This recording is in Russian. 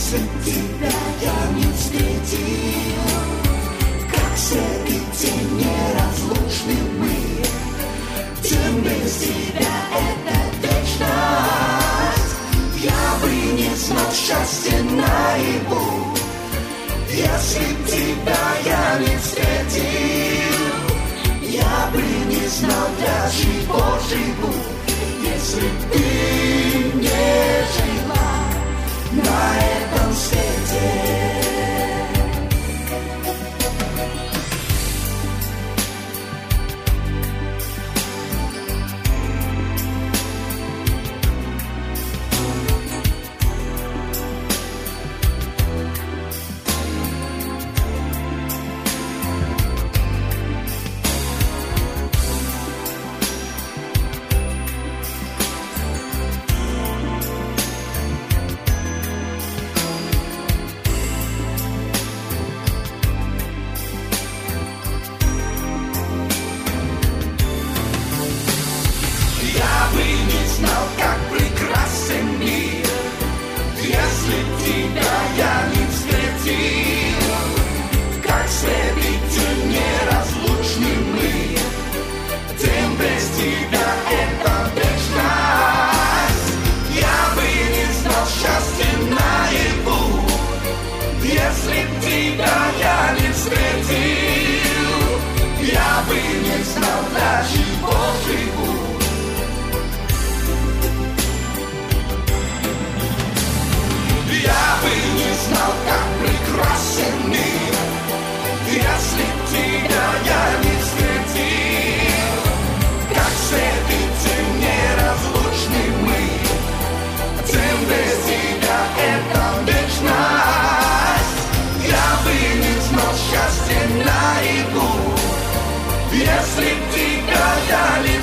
Если б тебя я не встретил, как свет и тень неразлучны мы, день без тебя — это вечность. Я бы не знал счастья наяву, если б тебя я не встретил. Я бы не знал, для чего живу, если б ты не жила на этом свете. Если б тебя я не